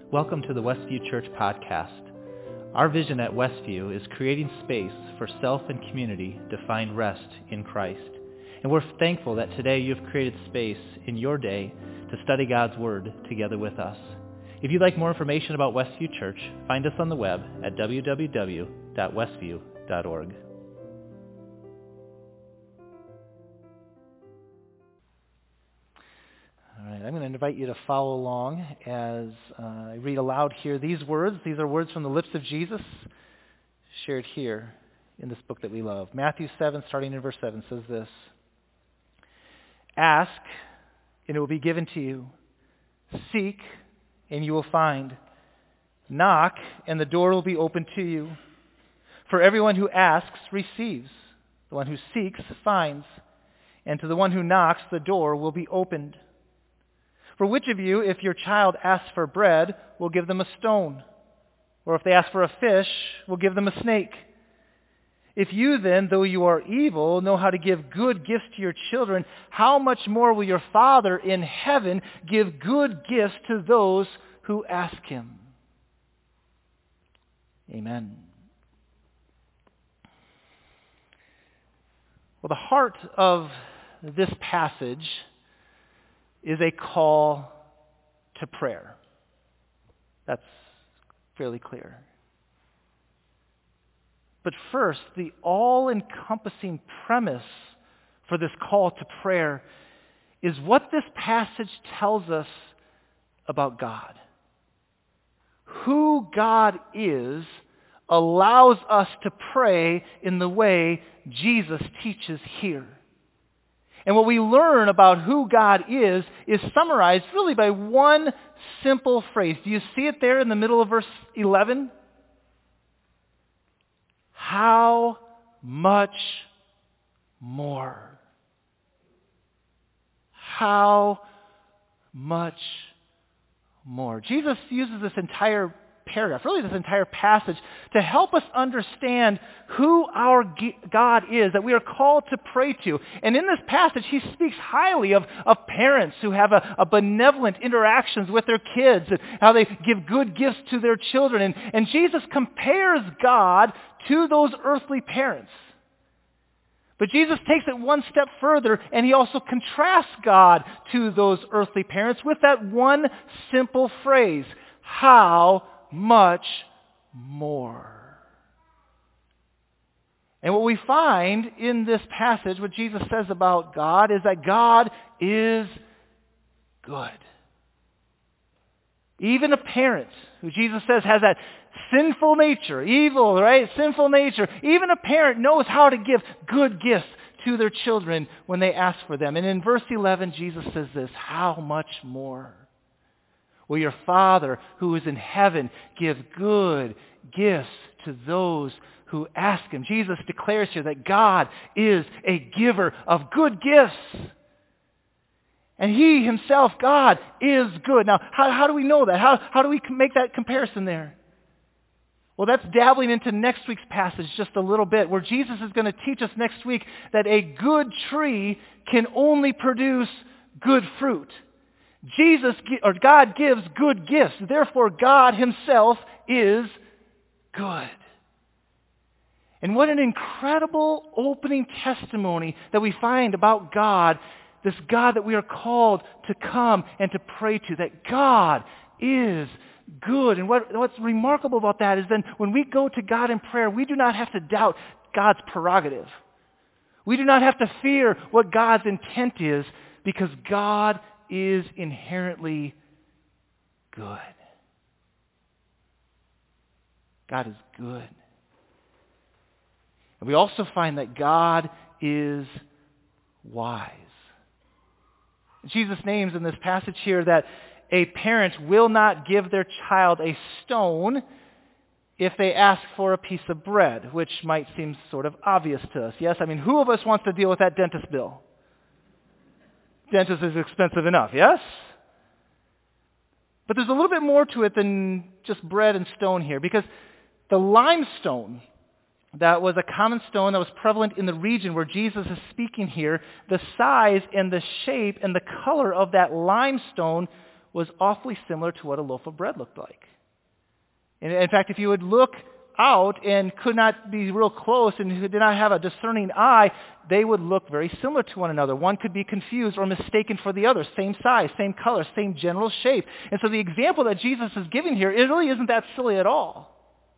Welcome to the Westview Church podcast. Our vision at Westview is creating space for self and community to find rest in Christ. And we're thankful that today you've created space in your day to study God's Word together with us. If you'd like more information about Westview Church, find us on the web at www.westview.org. All right, I'm going to invite you to follow along as I read aloud here these words. These are words from the lips of Jesus shared here in this book that we love. Matthew 7, starting in verse 7, says this: Ask, and it will be given to you. Seek, and you will find. Knock, and the door will be opened to you. For everyone who asks receives. The one who seeks finds. And to the one who knocks, the door will be opened. For which of you, if your child asks for bread, will give them a stone? Or if they ask for a fish, will give them a snake? If you then, though you are evil, know how to give good gifts to your children, how much more will your Father in heaven give good gifts to those who ask him? Amen. Well, the heart of this passage is a call to prayer. That's fairly clear. But first, the all-encompassing premise for this call to prayer is what this passage tells us about God. Who God is allows us to pray in the way Jesus teaches here. And what we learn about who God is summarized really by one simple phrase. Do you see it there in the middle of verse 11? How much more? How much more? Jesus uses this entire paragraph, really this entire passage, to help us understand who our God is that we are called to pray to. And in this passage, he speaks highly of parents who have a benevolent interactions with their kids and how they give good gifts to their children. And Jesus compares God to those earthly parents. But Jesus takes it one step further, and he also contrasts God to those earthly parents with that one simple phrase: how much more. And what we find in this passage, what Jesus says about God, is that God is good. Even a parent, who Jesus says has that sinful nature, evil, right? Sinful nature. Even a parent knows how to give good gifts to their children when they ask for them. And in verse 11, Jesus says this: how much more will your Father who is in heaven give good gifts to those who ask him? Jesus declares here that God is a giver of good gifts. And he himself, God, is good. Now, how do we know that? How do we make that comparison there? Well, that's dabbling into next week's passage just a little bit, where Jesus is going to teach us next week that a good tree can only produce good fruit. God gives good gifts. Therefore, God himself is good. And what an incredible opening testimony that we find about God, this God that we are called to come and to pray to, that God is good. And what's remarkable about that is then when we go to God in prayer, we do not have to doubt God's prerogative. We do not have to fear what God's intent is, because God is inherently good. God is good. And we also find that God is wise. Jesus names in this passage here that a parent will not give their child a stone if they ask for a piece of bread, which might seem sort of obvious to us. Yes? I mean, who of us wants to deal with that dentist bill? Dentist is expensive enough, yes? But there's a little bit more to it than just bread and stone here, because the limestone that was a common stone that was prevalent in the region where Jesus is speaking here, the size and the shape and the color of that limestone was awfully similar to what a loaf of bread looked like. In fact, if you would look out and could not be real close and who did not have a discerning eye, they would look very similar to one another. One could be confused or mistaken for the other. Same size, same color, same general shape. And so the example that Jesus is giving here, it really isn't that silly at all.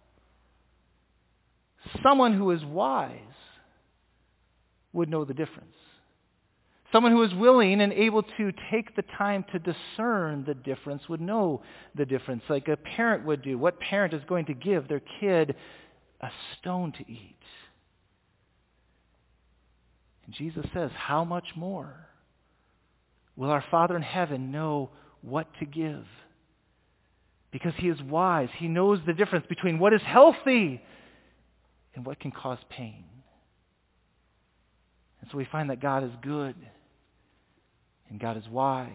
Someone who is wise would know the difference. Someone who is willing and able to take the time to discern the difference would know the difference, like a parent would do. What parent is going to give their kid a stone to eat? And Jesus says, how much more will our Father in heaven know what to give? Because he is wise. He knows the difference between what is healthy and what can cause pain. And so we find that God is good. And God is wise.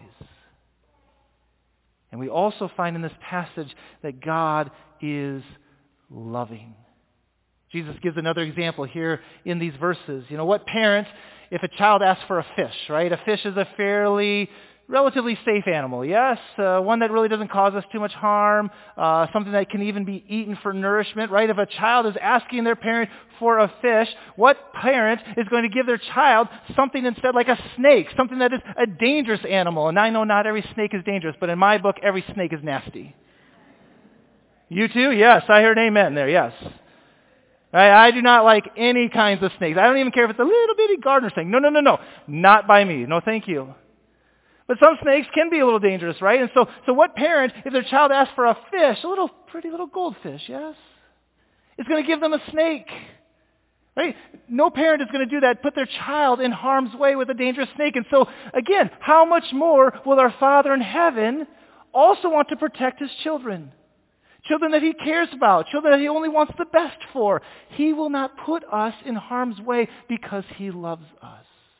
And we also find in this passage that God is loving. Jesus gives another example here in these verses. You know, what parent, if a child asks for a fish, right? A fish is a relatively safe animal, yes? One that really doesn't cause us too much harm, something that can even be eaten for nourishment, right? If a child is asking their parent for a fish, what parent is going to give their child something instead like a snake, something that is a dangerous animal? And I know not every snake is dangerous, but in my book, every snake is nasty. You too? Yes, I heard amen there, yes. Right? I do not like any kinds of snakes. I don't even care if it's a little bitty gardener snake. No. Not by me. No, thank you. But some snakes can be a little dangerous, right? And so what parent, if their child asks for a fish, a pretty little goldfish, yes, is going to give them a snake? Right? No parent is going to do that, put their child in harm's way with a dangerous snake. And so, again, how much more will our Father in heaven also want to protect his children? Children that he cares about, children that he only wants the best for. He will not put us in harm's way because he loves us.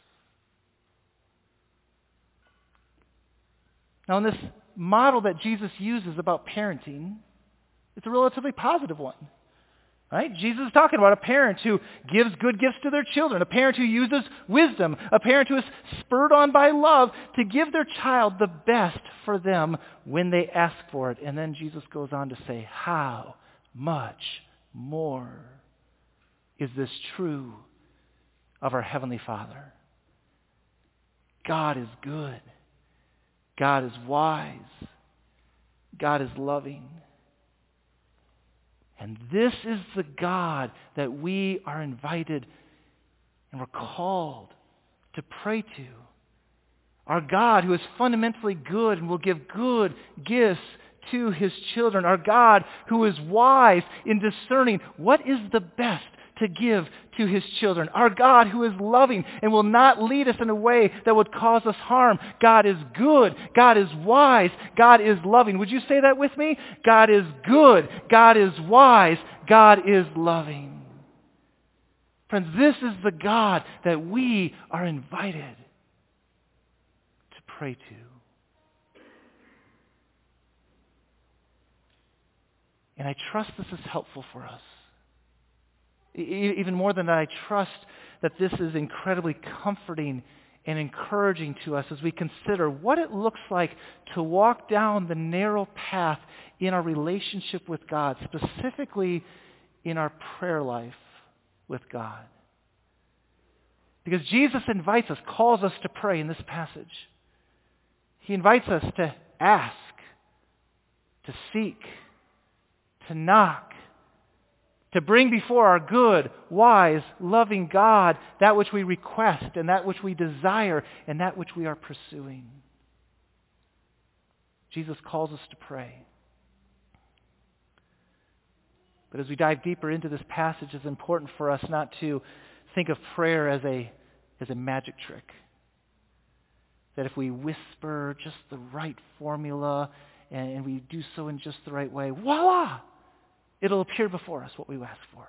Now, in this model that Jesus uses about parenting, it's a relatively positive one. Right? Jesus is talking about a parent who gives good gifts to their children, a parent who uses wisdom, a parent who is spurred on by love to give their child the best for them when they ask for it. And then Jesus goes on to say, how much more is this true of our Heavenly Father? God is good. God is wise. God is loving. And this is the God that we are invited and we're called to pray to. Our God who is fundamentally good and will give good gifts to his children. Our God who is wise in discerning what is the best to give to his children. Our God who is loving and will not lead us in a way that would cause us harm. God is good. God is wise. God is loving. Would you say that with me? God is good. God is wise. God is loving. Friends, this is the God that we are invited to pray to. And I trust this is helpful for us. Even more than that, I trust that this is incredibly comforting and encouraging to us as we consider what it looks like to walk down the narrow path in our relationship with God, specifically in our prayer life with God. Because Jesus invites us, calls us to pray in this passage. He invites us to ask, to seek, to knock, to bring before our good, wise, loving God that which we request and that which we desire and that which we are pursuing. Jesus calls us to pray. But as we dive deeper into this passage, it's important for us not to think of prayer as a magic trick. That if we whisper just the right formula and we do so in just the right way, voila! It'll appear before us what we ask for.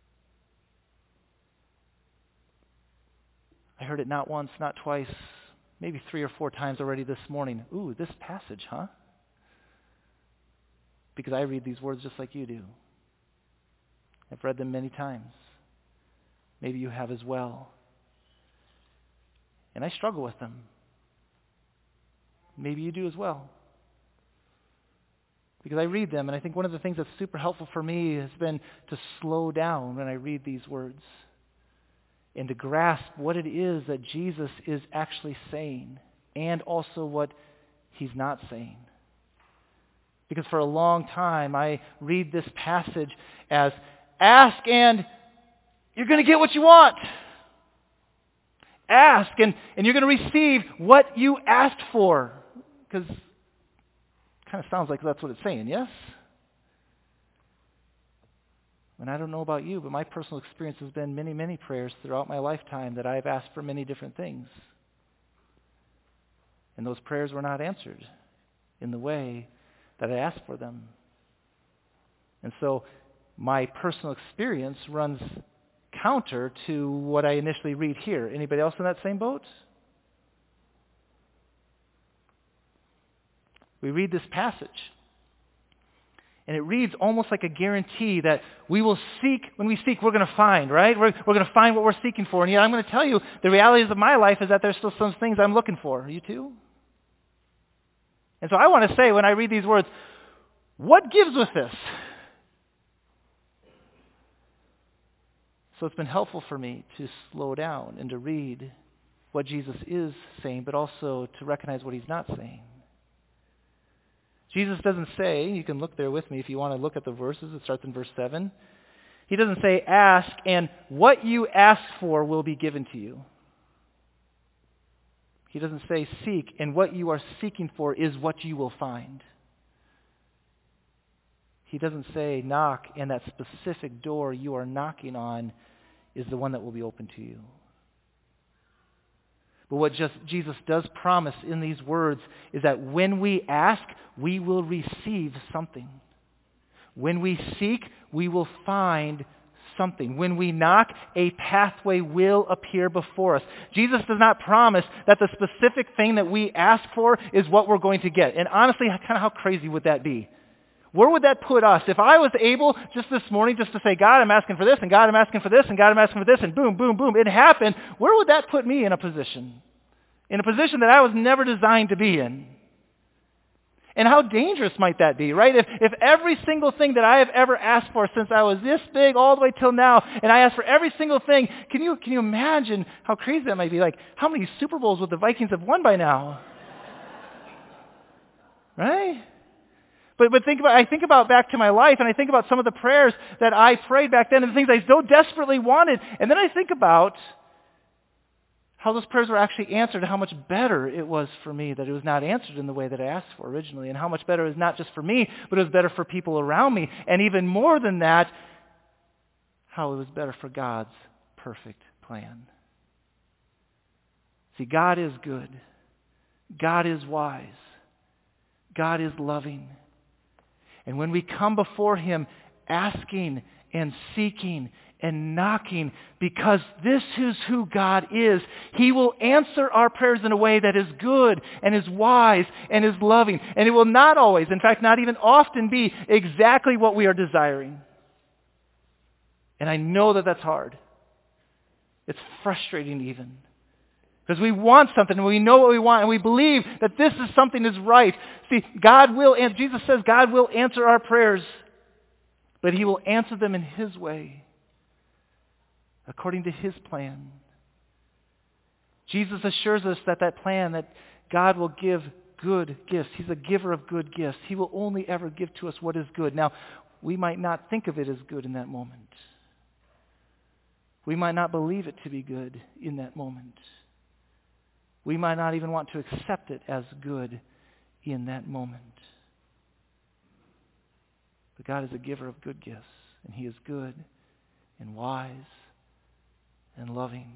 I heard it not once, not twice, maybe 3 or 4 times already this morning. Ooh, this passage, huh? Because I read these words just like you do. I've read them many times. Maybe you have as well. And I struggle with them. Maybe you do as well. Because I read them, and I think one of the things that's super helpful for me has been to slow down when I read these words and to grasp what it is that Jesus is actually saying and also what he's not saying. Because for a long time, I read this passage as, ask and you're going to get what you want. Ask and you're going to receive what you asked for. Because it kind of sounds like that's what it's saying, yes? And I don't know about you, but my personal experience has been many, many prayers throughout my lifetime that I've asked for many different things. And those prayers were not answered in the way that I asked for them. And so my personal experience runs counter to what I initially read here. Anybody else in that same boat? We read this passage, and it reads almost like a guarantee that we will seek, when we seek, we're going to find, right? We're going to find what we're seeking for. And yet I'm going to tell you, the realities of my life is that there's still some things I'm looking for. You too? And so I want to say, when I read these words, what gives with this? So it's been helpful for me to slow down and to read what Jesus is saying, but also to recognize what he's not saying. Jesus doesn't say, you can look there with me if you want to look at the verses, it starts in verse 7. He doesn't say, ask, and what you ask for will be given to you. He doesn't say, seek, and what you are seeking for is what you will find. He doesn't say, knock, and that specific door you are knocking on is the one that will be open to you. But what Jesus does promise in these words is that when we ask, we will receive something. When we seek, we will find something. When we knock, a pathway will appear before us. Jesus does not promise that the specific thing that we ask for is what we're going to get. And honestly, kind of how crazy would that be? Where would that put us? If I was able just this morning just to say, God, I'm asking for this, and God, I'm asking for this, and God, I'm asking for this, and boom, boom, boom, it happened, where would that put me in a position? In a position that I was never designed to be in. And how dangerous might that be, right? If every single thing that I have ever asked for since I was this big all the way till now, and I asked for every single thing, can you imagine how crazy that might be? Like, how many Super Bowls would the Vikings have won by now? Right? But I think about back to my life, and I think about some of the prayers that I prayed back then and the things I so desperately wanted. And then I think about how those prayers were actually answered, and how much better it was for me that it was not answered in the way that I asked for originally, and how much better it was not just for me, but it was better for people around me. And even more than that, how it was better for God's perfect plan. See, God is good. God is wise. God is loving. And when we come before him asking and seeking and knocking, because this is who God is, he will answer our prayers in a way that is good and is wise and is loving. And it will not always, in fact, not even often be exactly what we are desiring. And I know that that's hard. It's frustrating even. Because we want something, and we know what we want, and we believe that this is something that's right. See, Jesus says God will answer our prayers, but he will answer them in his way, according to his plan. Jesus assures us that plan, that God will give good gifts. He's a giver of good gifts. He will only ever give to us what is good. Now, we might not think of it as good in that moment. We might not believe it to be good in that moment. We might not even want to accept it as good in that moment. But God is a giver of good gifts, and he is good and wise and loving.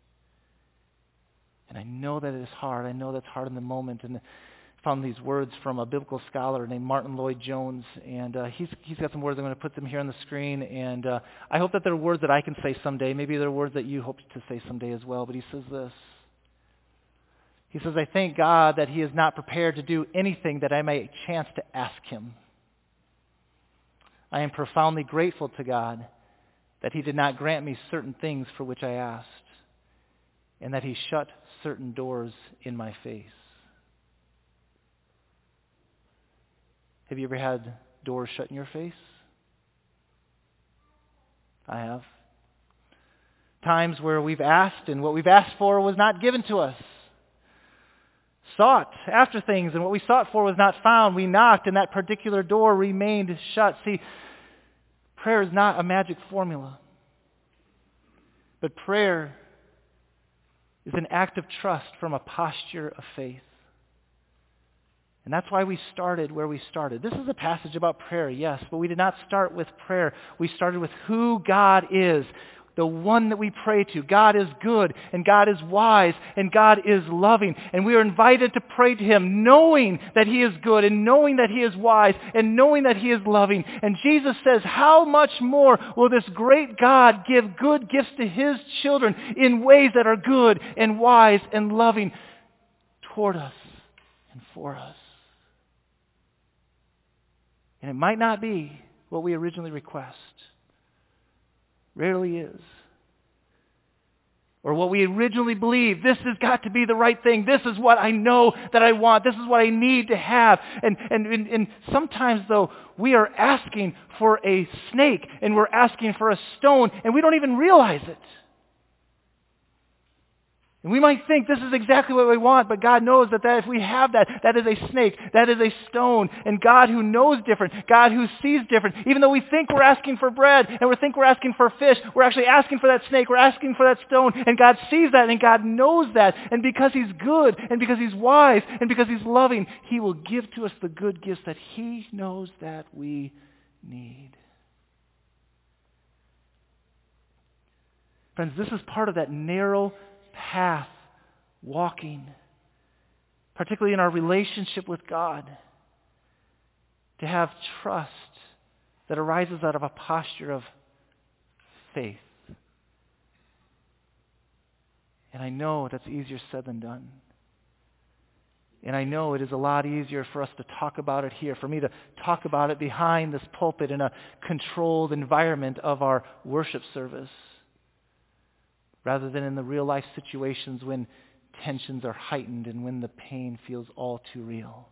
And I know that it is hard. I know that's hard in the moment. And I found these words from a biblical scholar named Martin Lloyd-Jones, and he's got some words. I'm going to put them here on the screen, and I hope that they're words that I can say someday. Maybe they're words that you hope to say someday as well. But he says this. He says, I thank God that he is not prepared to do anything that I may chance to ask him. I am profoundly grateful to God that he did not grant me certain things for which I asked, and that he shut certain doors in my face. Have you ever had doors shut in your face? I have. Times where we've asked and what we've asked for was not given to us. Sought after things and what we sought for was not found. We knocked and that particular door remained shut. See, prayer is not a magic formula. But prayer is an act of trust from a posture of faith. And that's why we started where we started. This is a passage about prayer, yes, but we did not start with prayer. We started with who God is, the one that we pray to. God is good, and God is wise, and God is loving. And we are invited to pray to Him knowing that He is good, and knowing that He is wise, and knowing that He is loving. And Jesus says, how much more will this great God give good gifts to His children in ways that are good and wise and loving toward us and for us? And it might not be what we originally request. Rarely is. Or what we originally believe. This has got to be the right thing. This is what I know that I want. This is what I need to have. And sometimes, though, we are asking for a snake and we're asking for a stone and we don't even realize it. And we might think this is exactly what we want, but God knows that if we have that, that is a snake, that is a stone. And God who knows different, God who sees different, even though we think we're asking for bread and we think we're asking for fish, we're actually asking for that snake, we're asking for that stone, and God sees that and God knows that. And because He's good and because He's wise and because He's loving, He will give to us the good gifts that He knows that we need. Friends, this is part of that narrow path walking, particularly in our relationship with God, to have trust that arises out of a posture of faith. And I know that's easier said than done. And I know it is a lot easier for us to talk about it here, for me to talk about it behind this pulpit in a controlled environment of our worship service, rather than in the real life situations when tensions are heightened and when the pain feels all too real.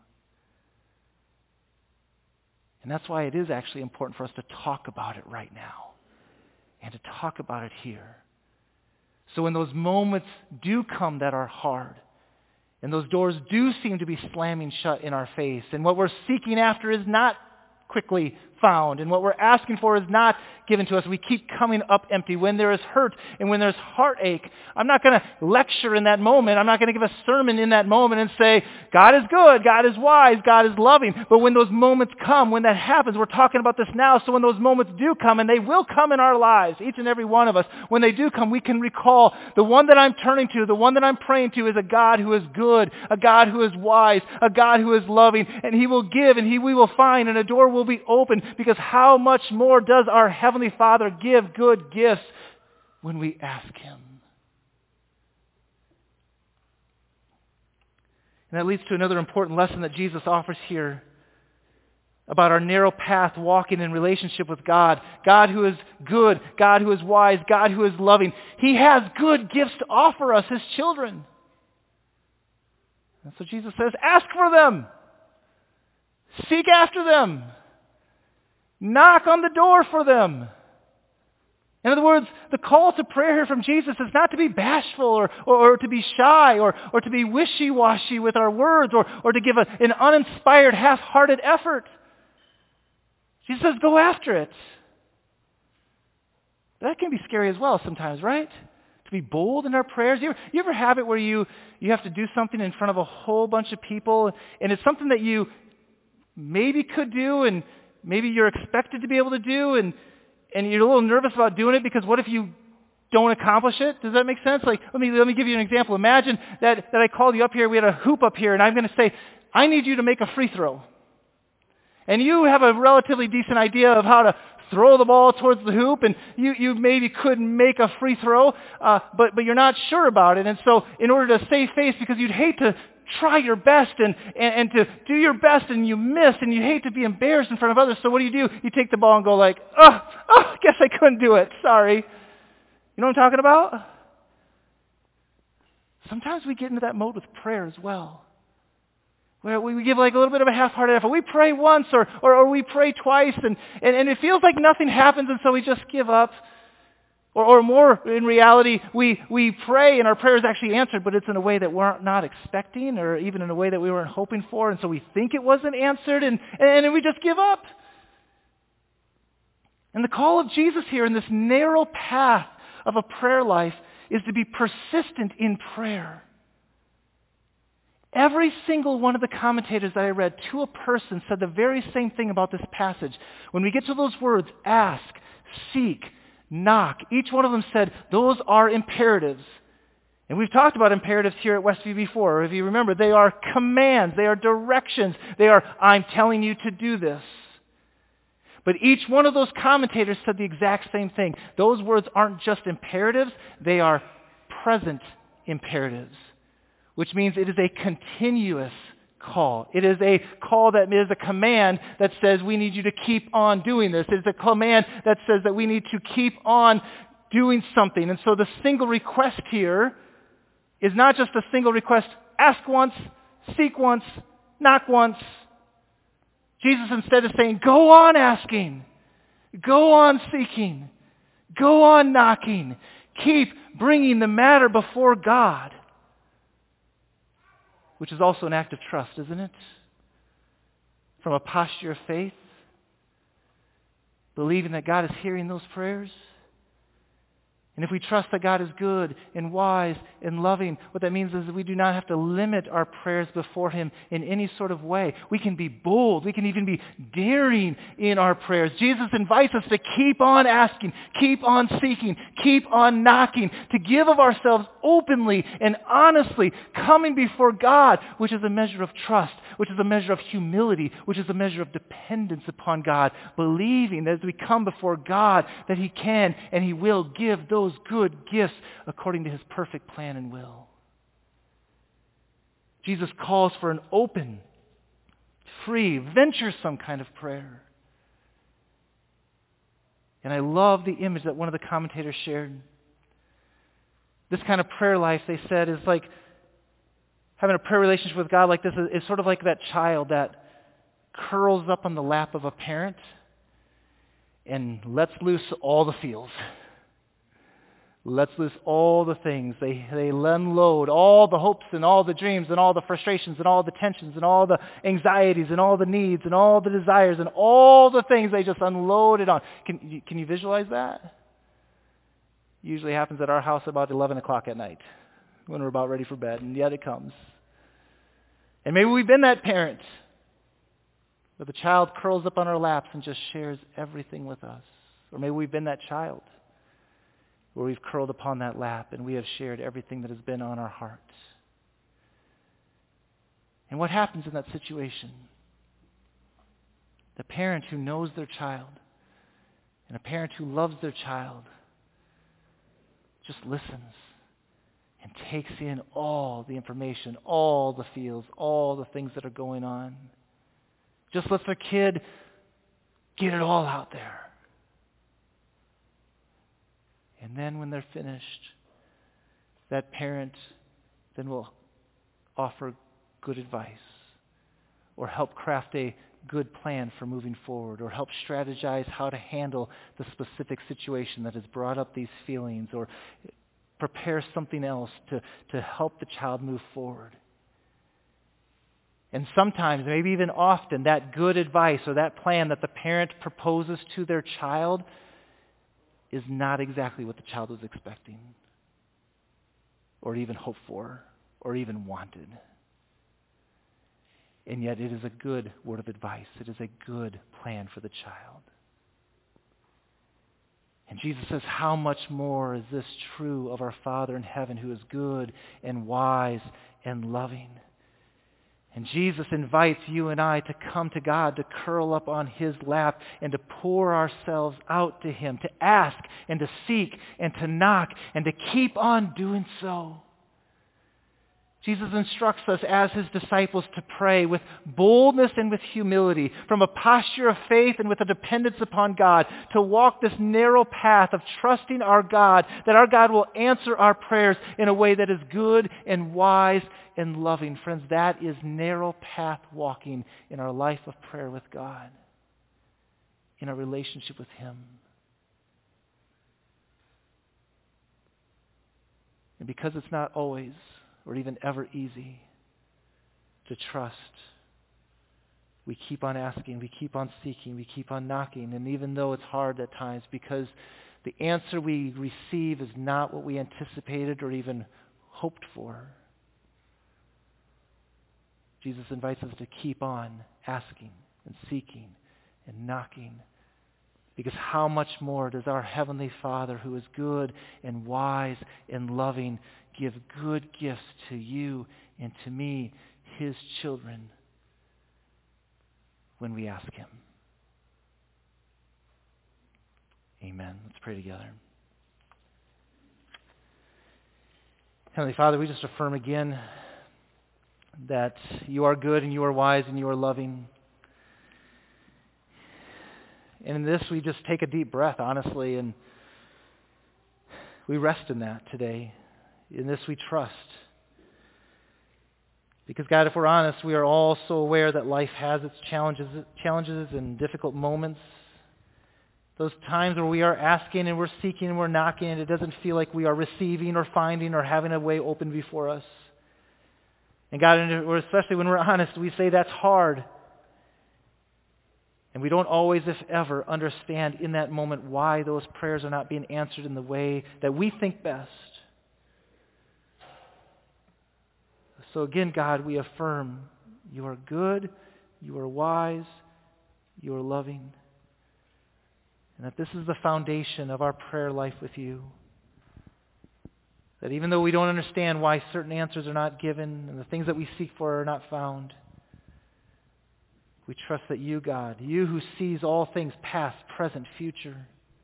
And that's why it is actually important for us to talk about it right now and to talk about it here. So when those moments do come that are hard, and those doors do seem to be slamming shut in our face, and what we're seeking after is not quickly found, and what we're asking for is not given to us. We keep coming up empty. When there is hurt and when there's heartache, I'm not going to lecture in that moment. I'm not going to give a sermon in that moment and say, God is good, God is wise, God is loving. But when those moments come, when that happens, we're talking about this now, so when those moments do come, and they will come in our lives, each and every one of us, when they do come, we can recall the one that I'm turning to, the one that I'm praying to is a God who is good, a God who is wise, a God who is loving, and He will give, and we will find, and a door will be opened, because how much more does our Heavenly Father give good gifts when we ask Him? And that leads to another important lesson that Jesus offers here about our narrow path walking in relationship with God. God who is good, God who is wise, God who is loving. He has good gifts to offer us, His children. And so Jesus says, ask for them. Seek after them. Knock on the door for them. In other words, the call to prayer here from Jesus is not to be bashful or to be shy or to be wishy-washy with our words or to give an uninspired, half-hearted effort. Jesus says, go after it. That can be scary as well sometimes, right? To be bold in our prayers. You ever have it where you have to do something in front of a whole bunch of people, and it's something that you maybe could do and maybe you're expected to be able to do, and you're a little nervous about doing it because what if you don't accomplish it? Does that make sense? Like, let me give you an example. Imagine that I called you up here, we had a hoop up here, and I'm going to say, I need you to make a free throw. And you have a relatively decent idea of how to throw the ball towards the hoop, and you maybe could make a free throw, but you're not sure about it. And so in order to save face, because you'd hate to try your best and to do your best and you miss and you hate to be embarrassed in front of others, so what do? You take the ball and go like, I guess I couldn't do it. Sorry. You know what I'm talking about? Sometimes we get into that mode with prayer as well. where we give like a little bit of a half-hearted effort. We pray once or we pray twice and it feels like nothing happens and so we just give up. Or more, in reality, we pray and our prayer is actually answered, but it's in a way that we're not expecting or even in a way that we weren't hoping for, and so we think it wasn't answered and we just give up. And the call of Jesus here in this narrow path of a prayer life is to be persistent in prayer. Every single one of the commentators that I read to a person said the very same thing about this passage. When we get to those words, ask, seek, knock, each one of them said those are imperatives. And we've talked about imperatives here at Westview before. If you remember, they are commands, they are directions, they are, I'm telling you to do this. But each one of those commentators said the exact same thing. Those words aren't just imperatives, they are present imperatives, which means it is a continuous call. It is a call that is a command that says we need you to keep on doing this. It is a command that says that we need to keep on doing something. And so the single request here is not just a single request, ask once, seek once, knock once. Jesus instead is saying, go on asking, go on seeking, go on knocking, keep bringing the matter before God. Which is also an act of trust, isn't it? From a posture of faith, believing that God is hearing those prayers. And if we trust that God is good and wise and loving, what that means is that we do not have to limit our prayers before Him in any sort of way. We can be bold. We can even be daring in our prayers. Jesus invites us to keep on asking, keep on seeking, keep on knocking, to give of ourselves openly and honestly, coming before God, which is a measure of trust, which is a measure of humility, which is a measure of dependence upon God, believing that as we come before God, that He can and He will give those good gifts according to His perfect plan and will. Jesus calls for an open, free, venturesome kind of prayer. And I love the image that one of the commentators shared. This kind of prayer life, they said, is like having a prayer relationship with God like this is sort of like that child that curls up on the lap of a parent and lets loose all the feels. Lets loose all the things. They unload all the hopes and all the dreams and all the frustrations and all the tensions and all the anxieties and all the needs and all the desires and all the things they just unload it on. Can you visualize that? Usually happens at our house about 11 o'clock at night when we're about ready for bed, and yet it comes. And maybe we've been that parent where the child curls up on our laps and just shares everything with us. Or maybe we've been that child where we've curled upon that lap and we have shared everything that has been on our hearts. And what happens in that situation? The parent who knows their child and a parent who loves their child just listens and takes in all the information, all the feels, all the things that are going on. Just lets their kid get it all out there. And then when they're finished, that parent then will offer good advice or help craft a good plan for moving forward or help strategize how to handle the specific situation that has brought up these feelings or prepare something else to help the child move forward. And sometimes, maybe even often, that good advice or that plan that the parent proposes to their child is not exactly what the child was expecting or even hoped for or even wanted. And yet it is a good word of advice. It is a good plan for the child. And Jesus says, how much more is this true of our Father in heaven who is good and wise and loving? And Jesus invites you and I to come to God, to curl up on His lap and to pour ourselves out to Him, to ask and to seek and to knock and to keep on doing so. Jesus instructs us as his disciples to pray with boldness and with humility, from a posture of faith and with a dependence upon God, to walk this narrow path of trusting our God, that our God will answer our prayers in a way that is good and wise and loving. Friends, that is narrow path walking in our life of prayer with God, in our relationship with him. And because it's not always or even ever easy to trust, we keep on asking, we keep on seeking, we keep on knocking. And even though it's hard at times, because the answer we receive is not what we anticipated or even hoped for, Jesus invites us to keep on asking and seeking and knocking. Because how much more does our Heavenly Father, who is good and wise and loving, give good gifts to you and to me, his children, when we ask him. Amen. Let's pray together. Heavenly Father, we just affirm again that you are good and you are wise and you are loving. And in this, we just take a deep breath, honestly, and we rest in that today. In this, we trust. Because, God, if we're honest, we are all so aware that life has its challenges and difficult moments. Those times where we are asking and we're seeking and we're knocking and it doesn't feel like we are receiving or finding or having a way open before us. And God, especially when we're honest, we say that's hard. And we don't always, if ever, understand in that moment why those prayers are not being answered in the way that we think best. So again, God, we affirm you are good, you are wise, you are loving, and that this is the foundation of our prayer life with you. That even though we don't understand why certain answers are not given and the things that we seek for are not found, we trust that you, God, you who sees all things past, present, future,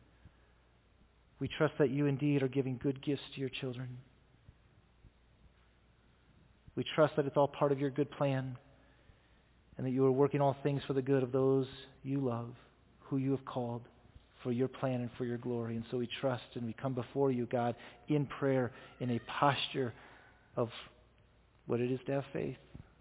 we trust that you indeed are giving good gifts to your children. We trust that it's all part of your good plan and that you are working all things for the good of those you love, who you have called for your plan and for your glory. And so we trust and we come before you, God, in prayer, in a posture of what it is to have faith.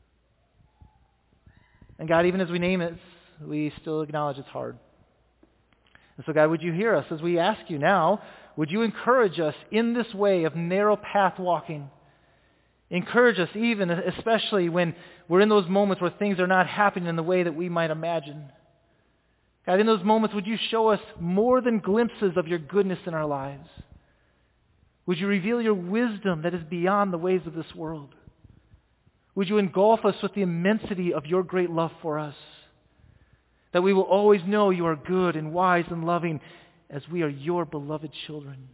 And God, even as we name it, we still acknowledge it's hard. And so God, would you hear us as we ask you now, would you encourage us in this way of narrow path walking? Encourage us even, especially when we're in those moments where things are not happening in the way that we might imagine. God, in those moments, would you show us more than glimpses of your goodness in our lives? Would you reveal your wisdom that is beyond the ways of this world? Would you engulf us with the immensity of your great love for us? That we will always know you are good and wise and loving as we are your beloved children.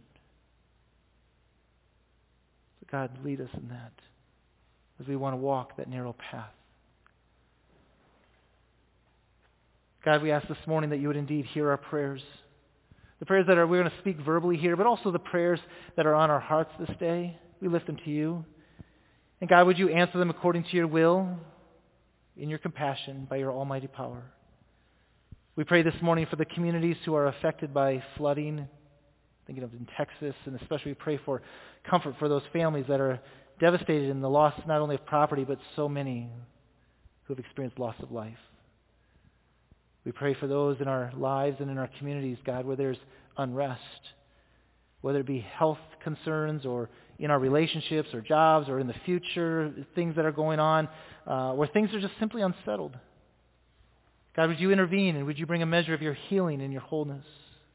So God, lead us in that as we want to walk that narrow path. God, we ask this morning that you would indeed hear our prayers. The prayers that we're going to speak verbally here, but also the prayers that are on our hearts this day. We lift them to you. And God, would you answer them according to your will, in your compassion, by your almighty power. We pray this morning for the communities who are affected by flooding, thinking of in Texas, and especially we pray for comfort for those families that are devastated in the loss not only of property, but so many who have experienced loss of life. We pray for those in our lives and in our communities, God, where there's unrest, whether it be health concerns or in our relationships or jobs or in the future, things that are going on, where things are just simply unsettled. God, would you intervene and would you bring a measure of your healing and your wholeness?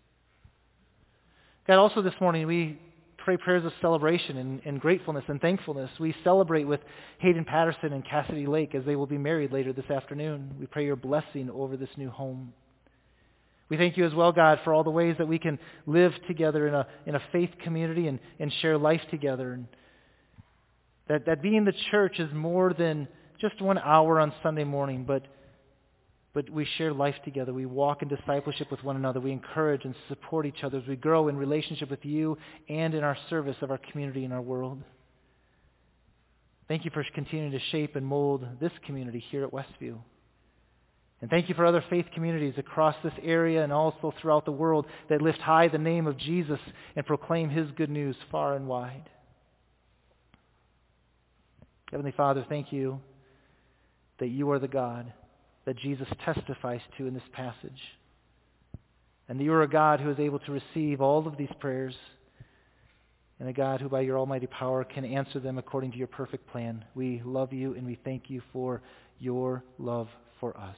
God, also this morning we pray prayers of celebration and gratefulness and thankfulness. We celebrate with Hayden Patterson and Cassidy Lake as they will be married later this afternoon. We pray your blessing over this new home. We thank you as well, God, for all the ways that we can live together in a faith community and share life together. And that being the church is more than just 1 hour on Sunday morning, but we share life together. We walk in discipleship with one another. We encourage and support each other as we grow in relationship with you and in our service of our community and our world. Thank you for continuing to shape and mold this community here at Westview. And thank you for other faith communities across this area and also throughout the world that lift high the name of Jesus and proclaim his good news far and wide. Heavenly Father, thank you that you are the God that Jesus testifies to in this passage. And that you are a God who is able to receive all of these prayers, and a God who by your almighty power can answer them according to your perfect plan. We love you and we thank you for your love for us.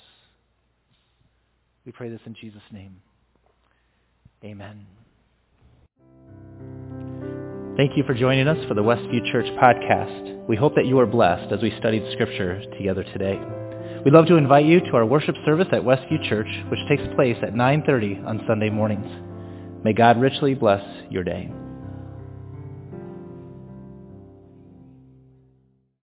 We pray this in Jesus' name. Amen. Thank you for joining us for the Westview Church podcast. We hope that you are blessed as we studied Scripture together today. We'd love to invite you to our worship service at Westview Church, which takes place at 9:30 on Sunday mornings. May God richly bless your day.